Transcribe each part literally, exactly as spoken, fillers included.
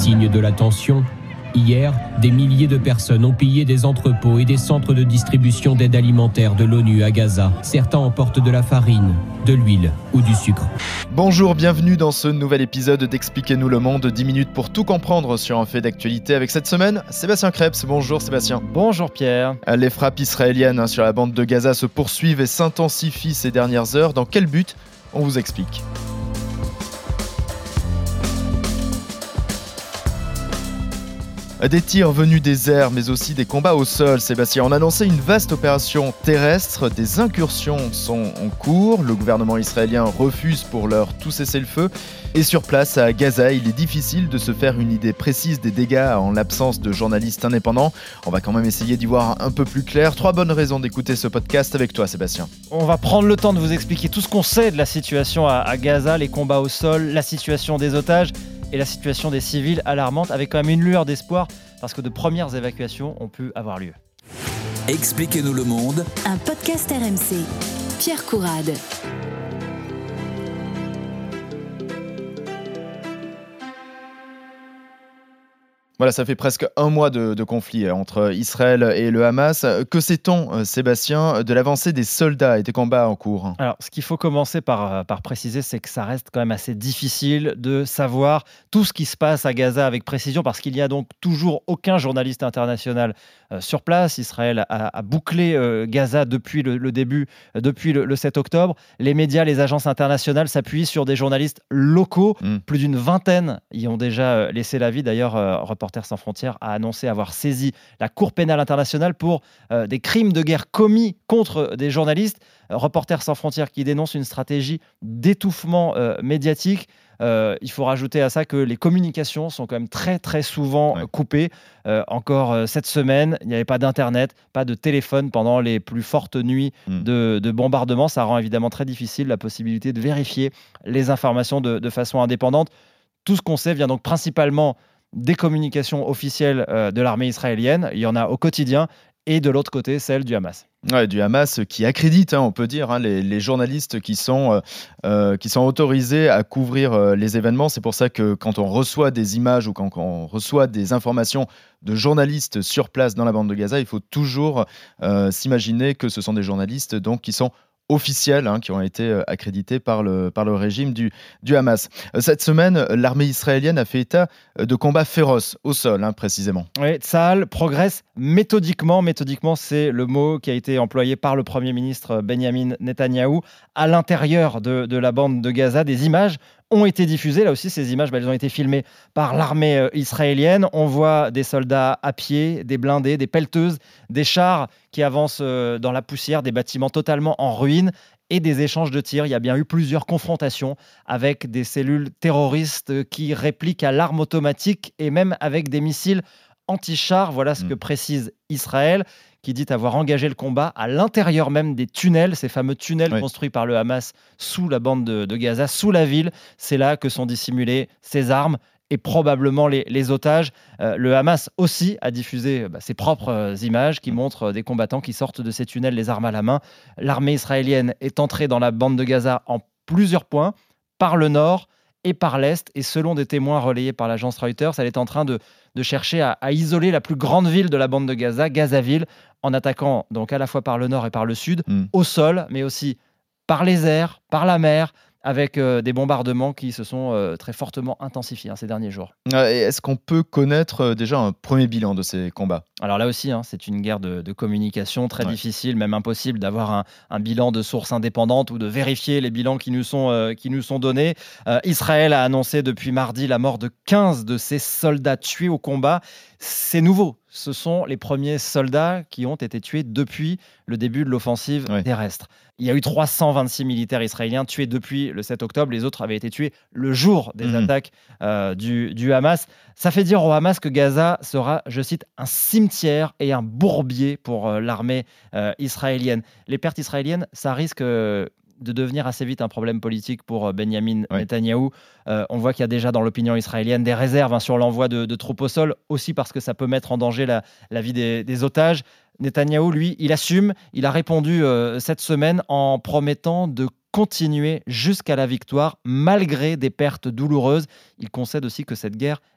Signe de la tension, hier, des milliers de personnes ont pillé des entrepôts et des centres de distribution d'aide alimentaire de l'ONU à Gaza. Certains emportent de la farine, de l'huile ou du sucre. Bonjour, bienvenue dans ce nouvel épisode d'Expliquez-nous le monde, dix minutes pour tout comprendre sur un fait d'actualité avec cette semaine, Sébastien Krebs. Bonjour Sébastien. Bonjour Pierre. Les frappes israéliennes sur la bande de Gaza se poursuivent et s'intensifient ces dernières heures. Dans quel but ? On vous explique. Des tirs venus des airs, mais aussi des combats au sol, Sébastien. On a lancé une vaste opération terrestre. Des incursions sont en cours. Le gouvernement israélien refuse pour l'heure tout cessez-le-feu. Et sur place, à Gaza, il est difficile de se faire une idée précise des dégâts en l'absence de journalistes indépendants. On va quand même essayer d'y voir un peu plus clair. Trois bonnes raisons d'écouter ce podcast avec toi, Sébastien. On va prendre le temps de vous expliquer tout ce qu'on sait de la situation à, à Gaza, les combats au sol, la situation des otages et la situation des civils alarmante, avec quand même une lueur d'espoir, parce que de premières évacuations ont pu avoir lieu. Expliquez-nous le monde. Un podcast R M C. Pierre Courade. Voilà, ça fait presque un mois de, de conflit entre Israël et le Hamas. Que sait-on, Sébastien, de l'avancée des soldats et des combats en cours ? Alors, ce qu'il faut commencer par, par préciser, c'est que ça reste quand même assez difficile de savoir tout ce qui se passe à Gaza avec précision, parce qu'il n'y a donc toujours aucun journaliste international euh, sur place. Israël a, a bouclé euh, Gaza depuis le, le début, euh, depuis le, le sept octobre. Les médias, les agences internationales s'appuient sur des journalistes locaux. Mmh. Plus d'une vingtaine y ont déjà laissé la vie. D'ailleurs, euh, Reporters sans frontières a annoncé avoir saisi la Cour pénale internationale pour euh, des crimes de guerre commis contre des journalistes. Euh, Reporters sans frontières qui dénonce une stratégie d'étouffement euh, médiatique. Euh, il faut rajouter à ça que les communications sont quand même très très souvent ouais. coupées. Euh, encore euh, cette semaine, il n'y avait pas d'internet, pas de téléphone pendant les plus fortes nuits mmh. de, de bombardement. Ça rend évidemment très difficile la possibilité de vérifier les informations de, de façon indépendante. Tout ce qu'on sait vient donc principalement des communications officielles euh, de l'armée israélienne. Il y en a au quotidien. Et de l'autre côté, celle du Hamas. Ouais, du Hamas qui accrédite, hein, on peut dire, hein, les, les journalistes qui sont, euh, qui sont autorisés à couvrir euh, les événements. C'est pour ça que quand on reçoit des images ou quand on reçoit des informations de journalistes sur place dans la bande de Gaza, il faut toujours euh, s'imaginer que ce sont des journalistes donc, qui sont officiels, hein, qui ont été accrédités par le, par le régime du, du Hamas. Cette semaine, l'armée israélienne a fait état de combats féroces au sol, hein, précisément. Oui, Tsahal progresse méthodiquement. Méthodiquement, c'est le mot qui a été employé par le Premier ministre Benyamin Netanyahou à l'intérieur de, de la bande de Gaza. Des images ont été diffusées. Là aussi, ces images, bah, elles ont été filmées par l'armée euh, israélienne. On voit des soldats à pied, des blindés, des pelleteuses, des chars qui avancent euh, dans la poussière, des bâtiments totalement en ruine et des échanges de tirs. Il y a bien eu plusieurs confrontations avec des cellules terroristes qui répliquent à l'arme automatique et même avec des missiles anti-chars. Voilà ce que précise Israël, qui dit avoir engagé le combat à l'intérieur même des tunnels, ces fameux tunnels oui. construits par le Hamas sous la bande de, de Gaza, sous la ville. C'est là que sont dissimulées ces armes et probablement les, les otages. Euh, le Hamas aussi a diffusé bah, ses propres euh, images qui montrent euh, des combattants qui sortent de ces tunnels, les armes à la main. L'armée israélienne est entrée dans la bande de Gaza en plusieurs points, par le nord et par l'est. Et selon des témoins relayés par l'agence Reuters, elle est en train de, de chercher à, à isoler la plus grande ville de la bande de Gaza, Gazaville, en attaquant donc à la fois par le nord et par le sud, mmh. au sol, mais aussi par les airs, par la mer, avec euh, des bombardements qui se sont euh, très fortement intensifiés hein, ces derniers jours. Et est-ce qu'on peut connaître euh, déjà un premier bilan de ces combats ? Alors là aussi, hein, c'est une guerre de, de communication très ouais. difficile, même impossible d'avoir un, un bilan de sources indépendantes ou de vérifier les bilans qui nous sont, euh, qui nous sont donnés. Euh, Israël a annoncé depuis mardi la mort de quinze de ses soldats tués au combat. C'est nouveau. Ce sont les premiers soldats qui ont été tués depuis le début de l'offensive oui. terrestre. Il y a eu trois cent vingt-six militaires israéliens tués depuis le sept octobre. Les autres avaient été tués le jour des mmh. attaques euh, du, du Hamas. Ça fait dire au Hamas que Gaza sera, je cite, un cimetière et un bourbier pour euh, l'armée euh, israélienne. Les pertes israéliennes, ça risque euh, de devenir assez vite un problème politique pour Benyamin ouais. Netanyahou. Euh, on voit qu'il y a déjà dans l'opinion israélienne des réserves hein, sur l'envoi de, de troupes au sol, aussi parce que ça peut mettre en danger la, la vie des, des otages. Netanyahou, lui, il assume. Il a répondu euh, cette semaine en promettant de continuer jusqu'à la victoire, malgré des pertes douloureuses. Il concède aussi que cette guerre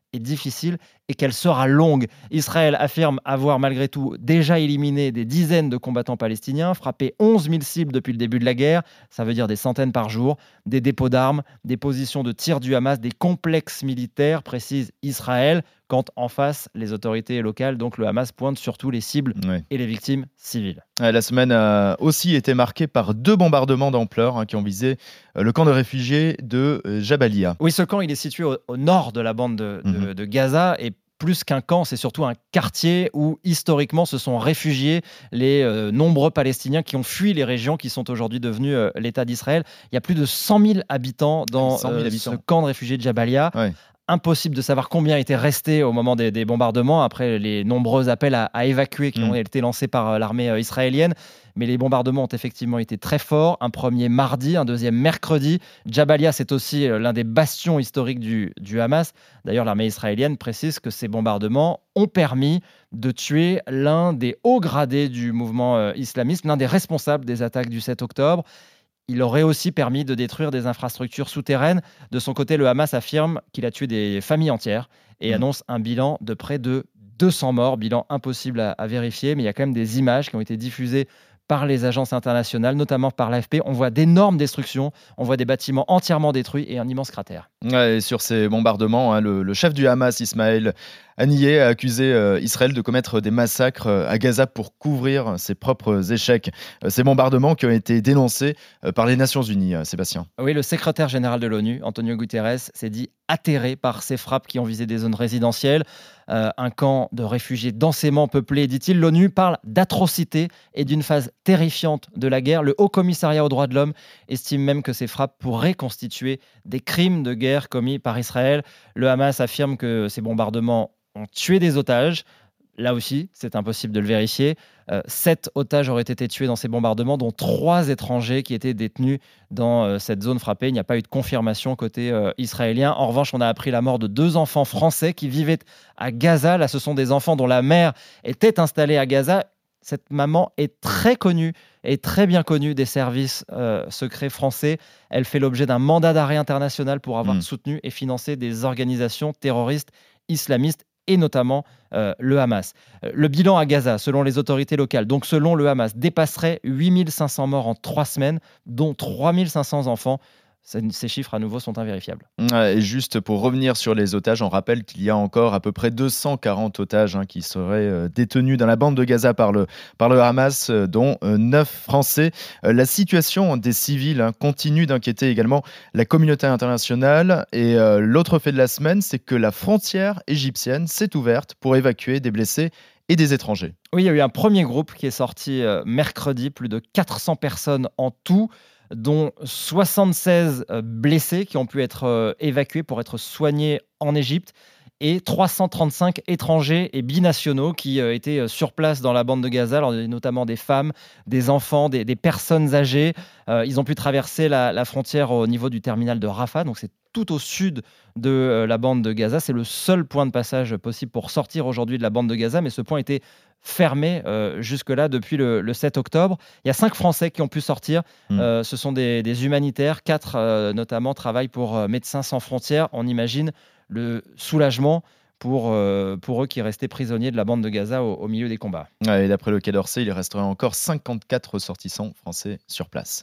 est difficile et qu'elle sera longue. Israël affirme avoir malgré tout déjà éliminé des dizaines de combattants palestiniens, frappé onze mille cibles depuis le début de la guerre, ça veut dire des centaines par jour, des dépôts d'armes, des positions de tir du Hamas, des complexes militaires, précise Israël, quand en face, les autorités locales, donc le Hamas, pointent surtout les cibles Ouais. et les victimes civiles. Ouais, la semaine a aussi été marquée par deux bombardements d'ampleur hein, qui ont visé euh, le camp de réfugiés de euh, Jabalia. Oui, ce camp, il est situé au, au nord de la bande de, de, Mhm. de Gaza et plus qu'un camp, c'est surtout un quartier où historiquement se sont réfugiés les euh, nombreux Palestiniens qui ont fui les régions qui sont aujourd'hui devenues euh, l'État d'Israël. Il y a plus de cent mille habitants dans cent mille euh, habitants. ce camp de réfugiés de Jabalia. Ouais. Impossible de savoir combien étaient restés au moment des, des bombardements, après les nombreux appels à, à évacuer qui Mm. ont été lancés par euh, l'armée euh, israélienne. Mais les bombardements ont effectivement été très forts. Un premier mardi, un deuxième mercredi. Jabalia, c'est aussi euh, l'un des bastions historiques du, du Hamas. D'ailleurs, l'armée israélienne précise que ces bombardements ont permis de tuer l'un des hauts gradés du mouvement euh, islamiste, l'un des responsables des attaques du sept octobre. Il aurait aussi permis de détruire des infrastructures souterraines. De son côté, le Hamas affirme qu'il a tué des familles entières et Mmh. annonce un bilan de près de deux cents morts, bilan impossible à, à vérifier, mais il y a quand même des images qui ont été diffusées par les agences internationales, notamment par l'A F P. On voit d'énormes destructions, on voit des bâtiments entièrement détruits et un immense cratère. Ouais, et sur ces bombardements, hein, le, le chef du Hamas, Ismaël Haniyeh, a accusé euh, Israël de commettre des massacres euh, à Gaza pour couvrir ses propres échecs. Euh, ces bombardements qui ont été dénoncés euh, par les Nations Unies, euh, Sébastien. Oui, le secrétaire général de l'ONU, Antonio Guterres, s'est dit atterré par ces frappes qui ont visé des zones résidentielles. Euh, un camp de réfugiés densément peuplé, dit-il. L'ONU parle d'atrocités et d'une phase terrifiante de la guerre. Le Haut Commissariat aux droits de l'homme estime même que ces frappes pourraient constituer des crimes de guerre commis par Israël. Le Hamas affirme que ces bombardements ont tué des otages. Là aussi, c'est impossible de le vérifier. Euh, sept otages auraient été tués dans ces bombardements, dont trois étrangers qui étaient détenus dans euh, cette zone frappée. Il n'y a pas eu de confirmation côté euh, israélien. En revanche, on a appris la mort de deux enfants français qui vivaient à Gaza. Là, ce sont des enfants dont la mère était installée à Gaza. Cette maman est très connue et très bien connue des services euh, secrets français. Elle fait l'objet d'un mandat d'arrêt international pour avoir Mmh. soutenu et financé des organisations terroristes islamistes et notamment euh, le Hamas. Euh, Le bilan à Gaza, selon les autorités locales, donc selon le Hamas, dépasserait huit mille cinq cents morts en trois semaines, dont trois mille cinq cents enfants. Ces ces chiffres, à nouveau, sont invérifiables. Ouais, et juste pour revenir sur les otages, on rappelle qu'il y a encore à peu près deux cent quarante otages hein, qui seraient euh, détenus dans la bande de Gaza par le, par le Hamas, euh, dont euh, neuf Français. Euh, la situation des civils hein, continue d'inquiéter également la communauté internationale. Et euh, l'autre fait de la semaine, c'est que la frontière égyptienne s'est ouverte pour évacuer des blessés et des étrangers. Oui, il y a eu un premier groupe qui est sorti euh, mercredi, plus de quatre cents personnes en tout, dont soixante-seize euh, blessés qui ont pu être euh, évacués pour être soignés en Égypte et trois cent trente-cinq étrangers et binationaux qui euh, étaient euh, sur place dans la bande de Gaza, alors, notamment des femmes, des enfants, des, des personnes âgées. Euh, ils ont pu traverser la, la frontière au niveau du terminal de Rafah, donc c'est tout au sud de euh, la bande de Gaza. C'est le seul point de passage possible pour sortir aujourd'hui de la bande de Gaza, mais ce point était fermé euh, jusque-là depuis le, le sept octobre. Il y a cinq Français qui ont pu sortir. Mmh. Euh, ce sont des, des humanitaires. Quatre, euh, notamment, travaillent pour euh, Médecins sans frontières. On imagine le soulagement pour, euh, pour eux qui restaient prisonniers de la bande de Gaza au, au milieu des combats. Ouais, et d'après le Quai d'Orsay, il resterait encore cinquante-quatre ressortissants français sur place.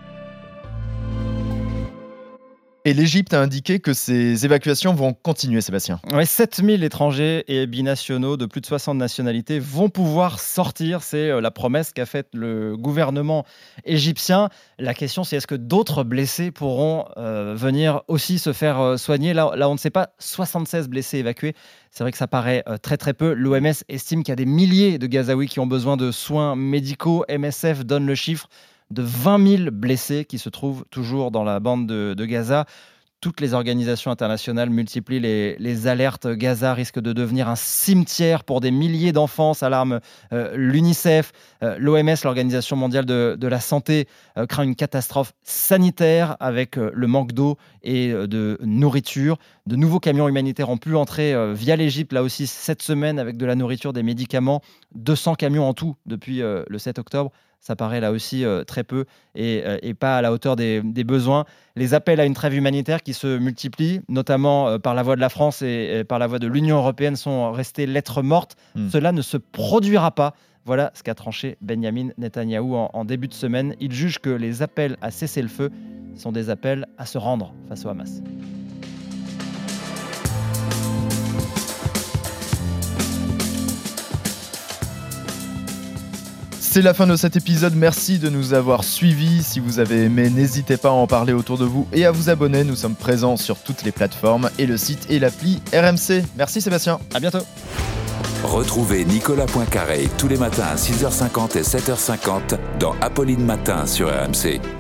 Et l'Égypte a indiqué que ces évacuations vont continuer, Sébastien. Ouais, sept mille étrangers et binationaux de plus de soixante nationalités vont pouvoir sortir. C'est euh, la promesse qu'a faite le gouvernement égyptien. La question, c'est est-ce que d'autres blessés pourront euh, venir aussi se faire euh, soigner là, là, on ne sait pas. soixante-seize blessés évacués. C'est vrai que ça paraît euh, très très peu. L'O M S estime qu'il y a des milliers de Gazaouis qui ont besoin de soins médicaux. M S F donne le chiffre de vingt mille blessés qui se trouvent toujours dans la bande de, de Gaza. Toutes les organisations internationales multiplient les, les alertes. Gaza risque de devenir un cimetière pour des milliers d'enfants, s'alarme euh, l'UNICEF. Euh, L'O M S, l'Organisation mondiale de, de la santé, euh, craint une catastrophe sanitaire avec euh, le manque d'eau et euh, de nourriture. De nouveaux camions humanitaires ont pu entrer euh, via l'Égypte, là aussi cette semaine, avec de la nourriture, des médicaments. deux cents camions en tout depuis euh, le sept octobre. ça paraît là aussi euh, très peu et, euh, et pas à la hauteur des, des besoins. Les appels à une trêve humanitaire qui se multiplient, notamment euh, par la voix de la France et, et par la voix de l'Union européenne, sont restés lettre morte. Mmh. Cela ne se produira pas. Voilà ce qu'a tranché Benyamin Netanyahou en, en début de semaine. Il juge que les appels à cesser le feu sont des appels à se rendre face au Hamas. C'est la fin de cet épisode, merci de nous avoir suivis. Si vous avez aimé, n'hésitez pas à en parler autour de vous et à vous abonner. Nous sommes présents sur toutes les plateformes et le site et l'appli R M C. Merci Sébastien. À bientôt. Retrouvez Nicolas Poincaré tous les matins à six heures cinquante et sept heures cinquante dans Apolline Matin sur R M C.